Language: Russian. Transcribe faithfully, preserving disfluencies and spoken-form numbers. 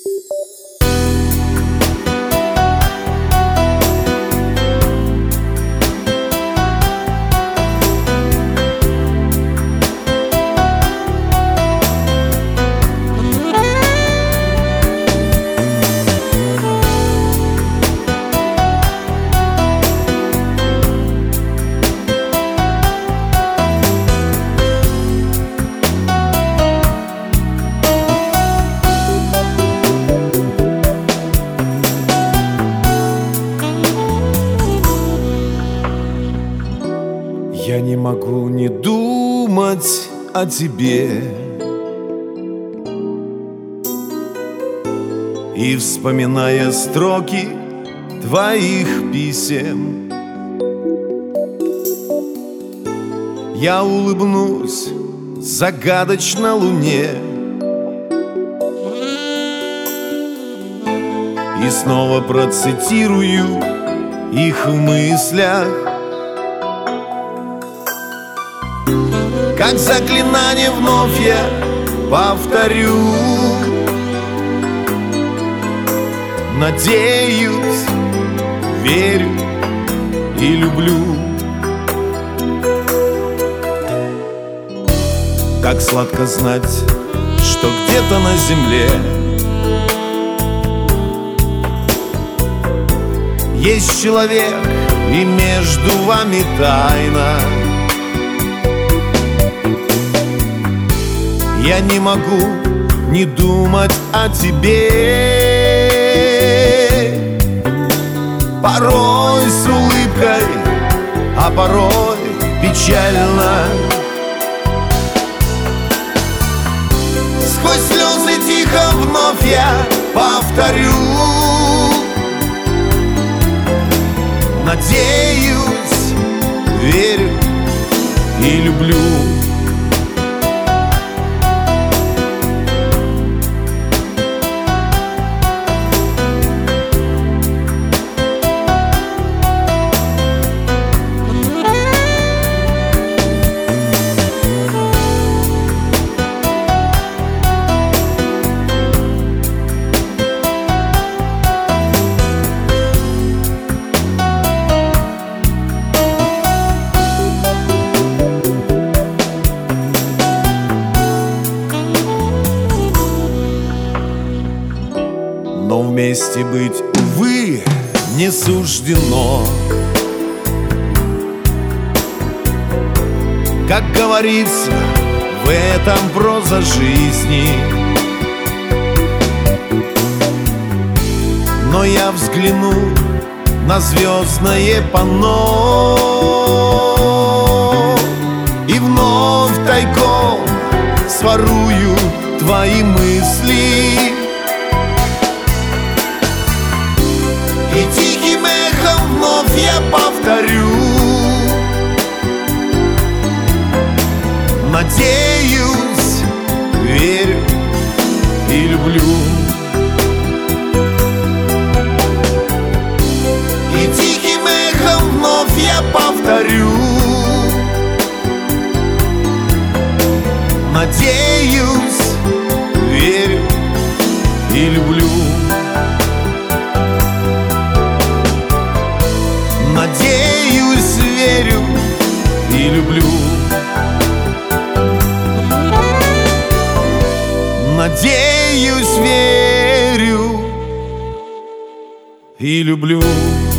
Я не могу не думать о тебе и, вспоминая строки твоих писем, я улыбнусь загадочно луне и снова процитирую их в мыслях, как заклинание вновь я повторю. Надеюсь, верю и люблю. Как сладко знать, что где-то на земле есть человек, и между вами тайна. Я не могу не думать о тебе, порой с улыбкой, а порой печально. Сквозь слезы тихо вновь я повторю. Надеюсь, верю и люблю. Но вместе быть, увы, не суждено. Как говорится, в этом проза жизни. Но я взгляну на звездное панно и вновь тайком сворую твои мысли. И тихим эхом вновь я повторю. Надеюсь, верю и люблю. И тихим эхом вновь я повторю. Надеюсь, верю и люблю. Надеюсь, верю и люблю. Надеюсь, верю и люблю.